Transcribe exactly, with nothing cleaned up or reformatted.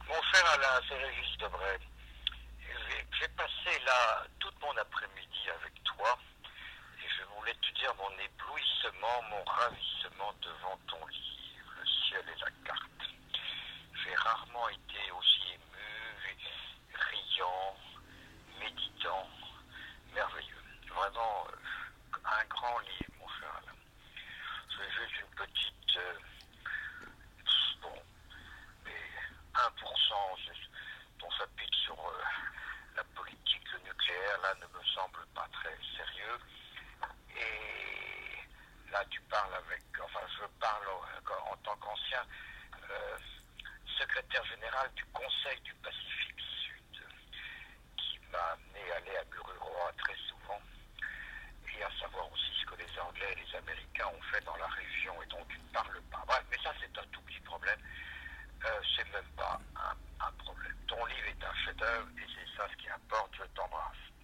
Mon cher Alain, c'est Régis Debray. J'ai j'ai passé là tout mon après-midi avec toi et je voulais te dire mon éblouissement, mon ravissement devant ton livre, Le ciel et la carte. J'ai rarement été aussi ému, riant, méditant, merveilleux. Vraiment euh, un grand livre, mon cher Alain. C'est juste une petite... euh, bon, mais un pour cent, ton chapitre sur euh, la politique, le nucléaire, là, ne me semble pas très sérieux. Et là, tu parles avec, enfin, je parle en, en tant qu'ancien euh, secrétaire général du Conseil du Pacifique Sud, qui m'a amené à aller à Mururoa très souvent, et à savoir aussi ce que les Anglais et les Américains ont fait dans la région et dont tu ne parles pas. Bref, mais ça, c'est un tout petit problème. Euh, c'est même pas un, un problème. Ton livre est un chef-d'œuvre et c'est ça ce qui importe. Je t'embrasse.